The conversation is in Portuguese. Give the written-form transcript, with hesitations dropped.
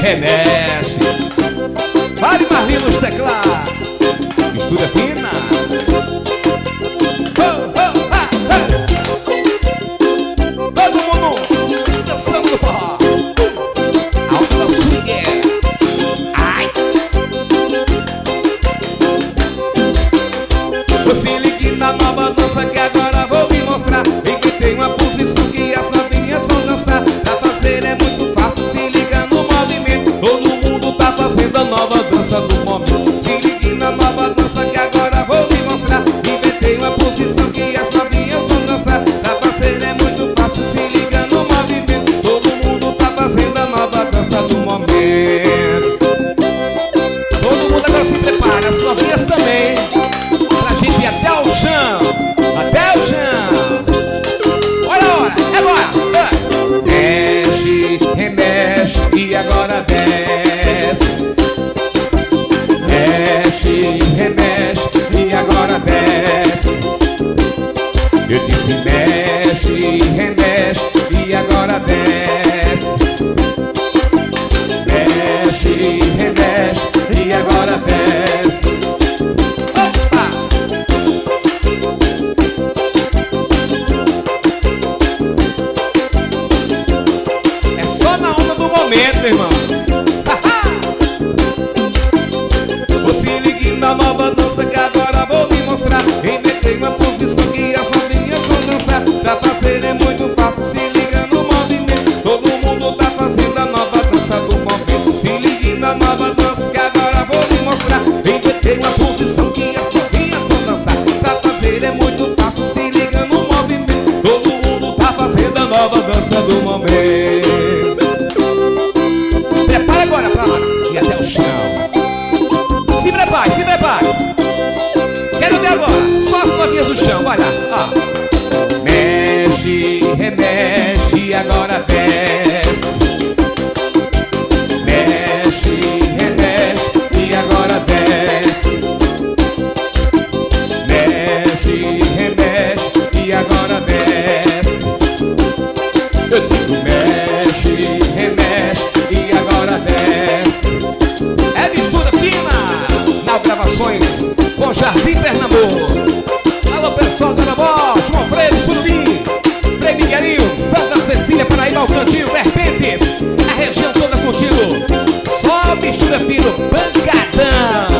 remexe. Vale Marlinho nos teclados. Mistura fina. Todo mundo dançando no forró. Alto da swing. Ai. Se ligue na nova dança que agora vou me mostrar. E que tem uma posição que as novinhas vão dançar. Pra fazer é muito fácil, se liga no movimento. Todo mundo tá fazendo a nova dança do momento. Se ligue na nova dança que agora vou me mostrar. Inventei uma posição que as novinhas vão dançar. Pra fazer é muito fácil, se liga no movimento. Todo mundo tá fazendo a nova dança do momento. Todo mundo agora se prepara, as novinhas também. Pra gente ir até o chão. Até o chão. Olha a hora, é agora. Mexe, remexe e agora desce. Mexe, remexe e agora desce. Eu disse mexe, remexe e agora desce. Mexe, remexe e agora desce. Opa! É só na onda do momento, irmão. Se ligue na nova dança que agora vou me mostrar. Inventei uma posição que as novinhas vão dançar. Pra fazer é muito fácil, se liga no movimento. Todo mundo tá fazendo a nova dança do momento. Se ligue na nova dança que agora vou me mostrar. Inventei uma posição que as novinhas vão dançar. Pra fazer é muito fácil, se liga no movimento. Todo mundo tá fazendo a nova dança do momento. Prepara agora pra lá e até o chão. Se prepare, se prepare. Quero ver agora, só as novinhas do chão, vai lá. Mexe, remexe e agora desce. Mexe, remexe e agora desce. Mexe, remexe e agora desce. Eu digo mexe, remexe e agora desce. É mistura fina. Gravações com Jardim Pernambuco. Alô pessoal da Nabó, João Freire, Surubim, Frei Miguelinho, Santa Cecília, Paraíba, Alcantinho, Verpentes. A região toda contigo. Só mistura fino, pancadão.